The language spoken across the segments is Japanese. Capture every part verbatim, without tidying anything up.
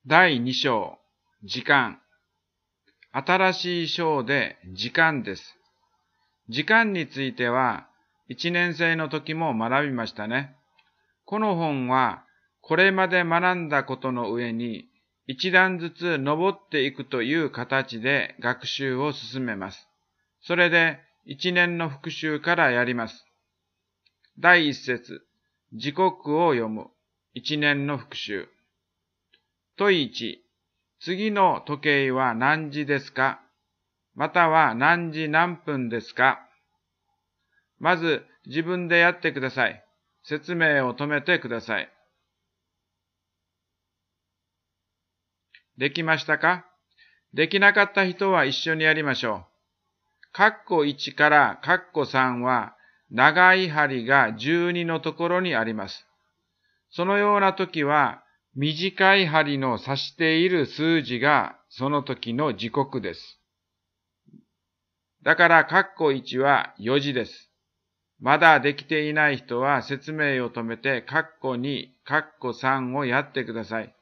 だいに章、時間。新しい章で時間です。時間については、一年生の時も学びましたね。この本は、これまで学んだことの上に、一段ずつ登っていくという形で学習を進めます。それで、一年の復習からやります。だい一節、時刻を読む。一年の復習。問いち、次の時計は何時ですか？または何時何分ですか？まず自分でやってください。説明を止めてください。できましたか？できなかった人は一緒にやりましょう。カッコいちからカッコさんは長い針がじゅうにのところにあります。そのような時は短い針の指している数字がその時の時刻です。だからカッコいちはよじです。まだできていない人は説明を止めてカッコに、カッコさんをやってください。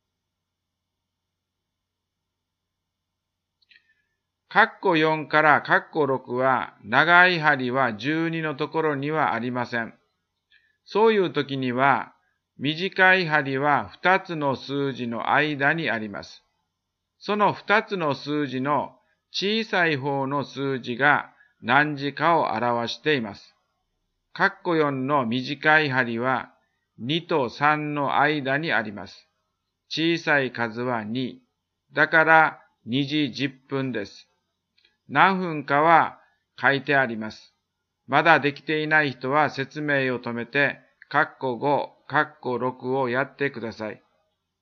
カッコよんからカッコろくは長い針はじゅうにのところにはありません。そういう時には短い針はふたつの数字の間にあります。そのふたつの数字の小さい方の数字が何時かを表しています。カッコよんの短い針はにとさんの間にあります。小さい数はに。だからにじじゅっぷんです。何分かは書いてあります。まだできていない人は説明を止めて、カッコご、カッコろくをやってください。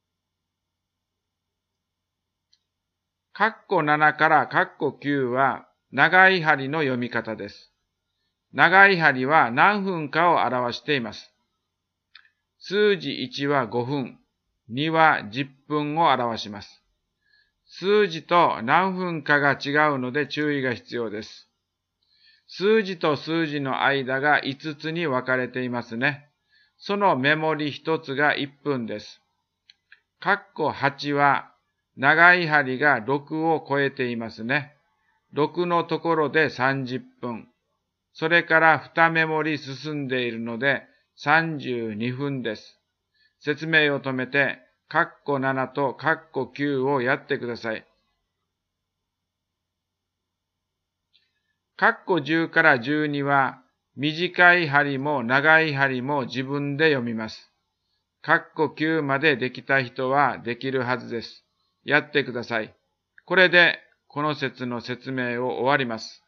カッコななからカッコきゅうは長い針の読み方です。長い針は何分かを表しています。数字いちはごふん、にはじゅっぷんを表します。数字と何分かが違うので注意が必要です。数字と数字の間がいつつに分かれていますね。そのメモリひとつがいっぷんです。カッコはちは長い針がろくを超えていますね。ろくのところでさんじゅっぷん。それからにメモリ進んでいるのでさんじゅうにふんです。説明を止めて、カッコななとカッコきゅうをやってください。カッコじゅうからじゅうには短い針も長い針も自分で読みます。カッコきゅうまでできた人はできるはずです。やってください。これでこの節の説明を終わります。